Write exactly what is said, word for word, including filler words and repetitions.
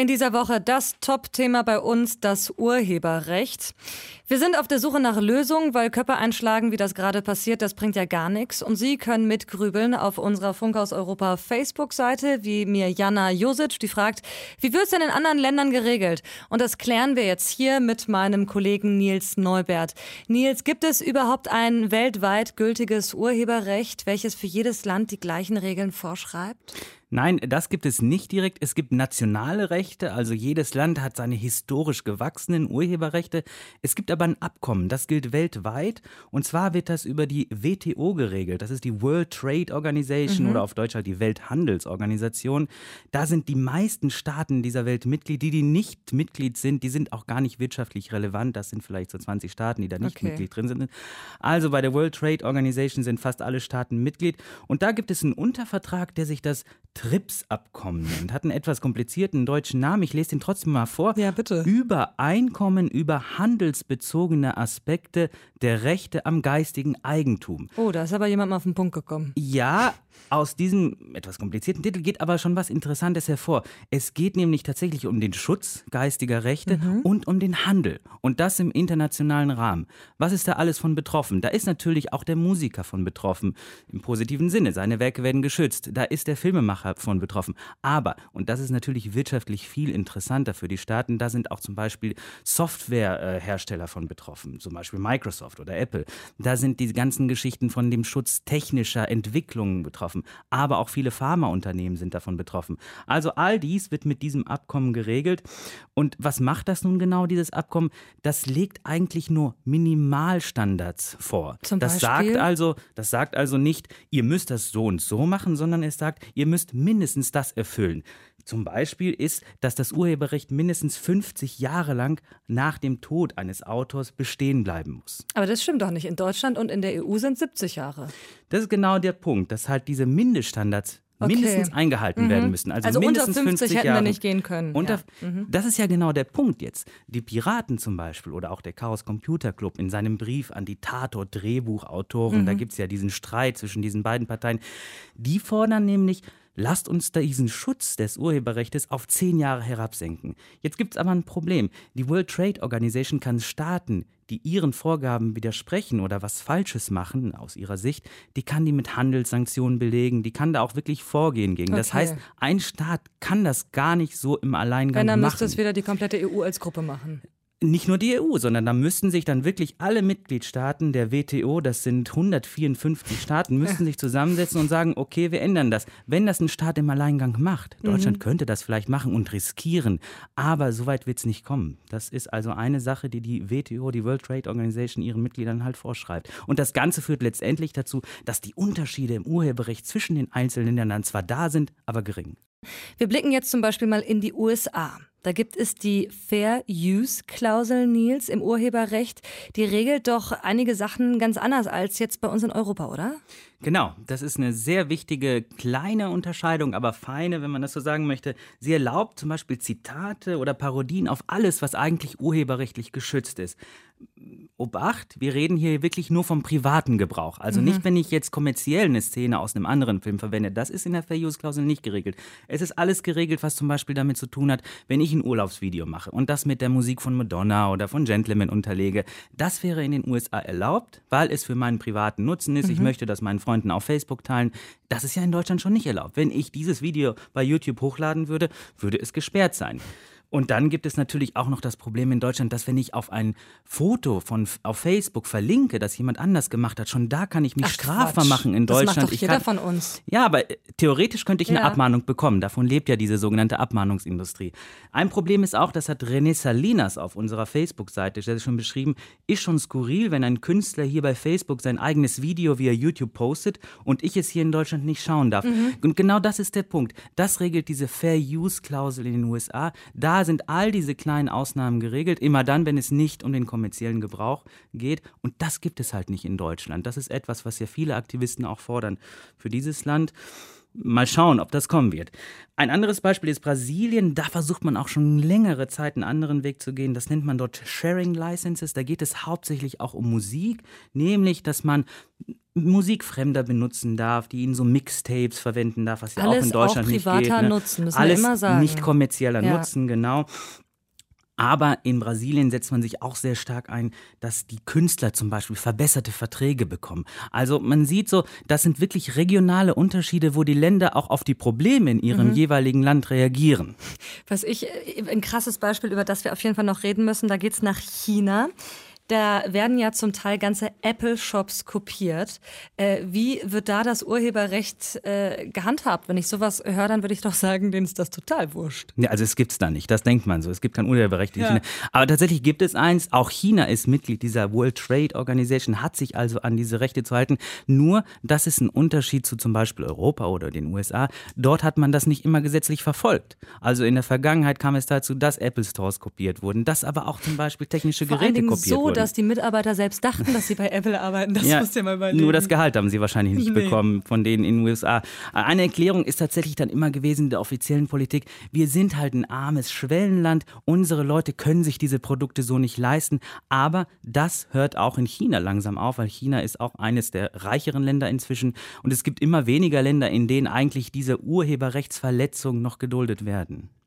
In dieser Woche das Top-Thema bei uns, das Urheberrecht. Wir sind auf der Suche nach Lösungen, weil Köpfe einschlagen, wie das gerade passiert, das bringt ja gar nichts. Und Sie können mitgrübeln auf unserer Funkhaus Europa Facebook-Seite, wie mir Jana Josic, die fragt, wie wird es denn in anderen Ländern geregelt? Und das klären wir jetzt hier mit meinem Kollegen Nils Neubert. Nils, gibt es überhaupt ein weltweit gültiges Urheberrecht, welches für jedes Land die gleichen Regeln vorschreibt? Nein, das gibt es nicht direkt. Es gibt nationale Rechte, also jedes Land hat seine historisch gewachsenen Urheberrechte. Es gibt aber ein Abkommen, das gilt weltweit, und zwar wird das über die W T O geregelt. Das ist die World Trade Organization mhm. oder auf Deutsch halt die Welthandelsorganisation. Da sind die meisten Staaten dieser Welt Mitglied. Die, die nicht Mitglied sind, die sind auch gar nicht wirtschaftlich relevant. Das sind vielleicht so zwanzig Staaten, die da nicht okay. Mitglied drin sind. Also bei der World Trade Organization sind fast alle Staaten Mitglied. Und da gibt es einen Untervertrag, der sich das TRIPS-Abkommen nennt. Hat einen etwas komplizierten deutschen Namen. Ich lese den trotzdem mal vor. Ja, bitte. Übereinkommen über handelsbezogene Aspekte der Rechte am geistigen Eigentum. Oh, da ist aber jemand mal auf den Punkt gekommen. Ja, aus diesem etwas komplizierten Titel geht aber schon was Interessantes hervor. Es geht nämlich tatsächlich um den Schutz geistiger Rechte mhm. und um den Handel. Und das im internationalen Rahmen. Was ist da alles von betroffen? Da ist natürlich auch der Musiker von betroffen. Im positiven Sinne. Seine Werke werden geschützt. Da ist der Filmemacher von betroffen. Aber, und das ist natürlich wirtschaftlich viel interessanter für die Staaten, da sind auch zum Beispiel Softwarehersteller von betroffen. Zum Beispiel Microsoft oder Apple. Da sind die ganzen Geschichten von dem Schutz technischer Entwicklungen betroffen. Aber auch viele Pharmaunternehmen sind davon betroffen. Also all dies wird mit diesem Abkommen geregelt. Und was macht das nun genau, dieses Abkommen? Das legt eigentlich nur Minimalstandards vor. Zum das Beispiel? sagt also, das sagt also nicht, ihr müsst das so und so machen, sondern es sagt, ihr müsst mindestens das erfüllen. Zum Beispiel ist, dass das Urheberrecht mindestens fünfzig Jahre lang nach dem Tod eines Autors bestehen bleiben muss. Aber das stimmt doch nicht. In Deutschland und in der E U sind siebzig Jahre. Das ist genau der Punkt, dass halt diese Mindeststandards Okay. mindestens eingehalten mhm. werden müssen. Also, also mindestens unter fünfzig hätten Jahre. wir nicht gehen können. Unter, ja. mhm. Das ist ja genau der Punkt jetzt. Die Piraten zum Beispiel oder auch der Chaos Computer Club in seinem Brief an die Tatort-Drehbuchautoren, mhm. da gibt es ja diesen Streit zwischen diesen beiden Parteien, die fordern nämlich, lasst uns diesen Schutz des Urheberrechts auf zehn Jahre herabsenken. Jetzt gibt es aber ein Problem. Die World Trade Organization kann Staaten, die ihren Vorgaben widersprechen oder was Falsches machen aus ihrer Sicht, die kann die mit Handelssanktionen belegen, die kann da auch wirklich vorgehen gegen. Okay. Das heißt, ein Staat kann das gar nicht so im Alleingang Wenn, dann machen. müsste es wieder die komplette E U als Gruppe machen. Nicht nur die E U, sondern da müssten sich dann wirklich alle Mitgliedstaaten der W T O, das sind hundertvierundfünfzig Staaten, müssten sich zusammensetzen und sagen, okay, wir ändern das. Wenn das ein Staat im Alleingang macht, Deutschland mhm. könnte das vielleicht machen und riskieren, aber so weit wird es nicht kommen. Das ist also eine Sache, die die W T O, die World Trade Organization, ihren Mitgliedern halt vorschreibt. Und das Ganze führt letztendlich dazu, dass die Unterschiede im Urheberrecht zwischen den einzelnen Ländern zwar da sind, aber gering. Wir blicken jetzt zum Beispiel mal in die U S A. Da gibt es die Fair-Use-Klausel, Nils, im Urheberrecht. Die regelt doch einige Sachen ganz anders als jetzt bei uns in Europa, oder? Genau, das ist eine sehr wichtige kleine Unterscheidung, aber feine, wenn man das so sagen möchte. Sie erlaubt zum Beispiel Zitate oder Parodien auf alles, was eigentlich urheberrechtlich geschützt ist. Obacht, wir reden hier wirklich nur vom privaten Gebrauch. Also mhm. nicht, wenn ich jetzt kommerziell eine Szene aus einem anderen Film verwende. Das ist in der Fair-Use-Klausel nicht geregelt. Es ist alles geregelt, was zum Beispiel damit zu tun hat, wenn ich ein Urlaubsvideo mache und das mit der Musik von Madonna oder von Gentleman unterlege. Das wäre in den U S A erlaubt, weil es für meinen privaten Nutzen ist. Mhm. Ich möchte das meinen Freunden auf Facebook teilen. Das ist ja in Deutschland schon nicht erlaubt. Wenn ich dieses Video bei YouTube hochladen würde, würde es gesperrt sein. Und dann gibt es natürlich auch noch das Problem in Deutschland, dass wenn ich auf ein Foto von auf Facebook verlinke, das jemand anders gemacht hat, schon da kann ich mich Ach, strafbar machen in Deutschland. Das macht doch jeder ich kann, von uns. Ja, aber äh, theoretisch könnte ich eine ja. Abmahnung bekommen. Davon lebt ja diese sogenannte Abmahnungsindustrie. Ein Problem ist auch, das hat René Salinas auf unserer Facebook-Seite schon beschrieben, ist schon skurril, wenn ein Künstler hier bei Facebook sein eigenes Video via YouTube postet und ich es hier in Deutschland nicht schauen darf. Mhm. Und genau das ist der Punkt. Das regelt diese Fair-Use-Klausel in den U S A. Da sind all diese kleinen Ausnahmen geregelt, immer dann, wenn es nicht um den kommerziellen Gebrauch geht. Und das gibt es halt nicht in Deutschland. Das ist etwas, was ja viele Aktivisten auch fordern für dieses Land. Mal schauen, ob das kommen wird. Ein anderes Beispiel ist Brasilien. Da versucht man auch schon längere Zeit einen anderen Weg zu gehen. Das nennt man dort Sharing Licenses. Da geht es hauptsächlich auch um Musik, nämlich, dass man Musik Fremder benutzen darf, die in so Mixtapes verwenden darf, was ja Alles auch in Deutschland auch nicht privater geht. Ne? Nutzen, müssen Alles wir immer sagen. nicht kommerzieller Ja. Nutzen, genau. Aber in Brasilien setzt man sich auch sehr stark ein, dass die Künstler zum Beispiel verbesserte Verträge bekommen. Also man sieht so, das sind wirklich regionale Unterschiede, wo die Länder auch auf die Probleme in ihrem mhm. jeweiligen Land reagieren. Was ich, ein krasses Beispiel, über das wir auf jeden Fall noch reden müssen, da geht's nach China. Da werden ja zum Teil ganze Apple-Shops kopiert. Äh, wie wird da das Urheberrecht äh, gehandhabt? Wenn ich sowas höre, dann würde ich doch sagen, denen ist das total wurscht. Ja, also es gibt's da nicht, das denkt man so. Es gibt kein Urheberrecht in ja. China. Aber tatsächlich gibt es eins, auch China ist Mitglied dieser World Trade Organization, hat sich also an diese Rechte zu halten. Nur, das ist ein Unterschied zu zum Beispiel Europa oder den U S A. Dort hat man das nicht immer gesetzlich verfolgt. Also in der Vergangenheit kam es dazu, dass Apple Stores kopiert wurden, dass aber auch zum Beispiel technische Vor Geräte allen Dingen kopiert so, wurden. dass die Mitarbeiter selbst dachten, dass sie bei Apple arbeiten. Das ja, musst du dir mal überlegen. Nur das Gehalt haben sie wahrscheinlich nicht nee. bekommen von denen in den U S A. Eine Erklärung ist tatsächlich dann immer gewesen der offiziellen Politik, wir sind halt ein armes Schwellenland, unsere Leute können sich diese Produkte so nicht leisten, aber das hört auch in China langsam auf, weil China ist auch eines der reicheren Länder inzwischen und es gibt immer weniger Länder, in denen eigentlich diese Urheberrechtsverletzungen noch geduldet werden.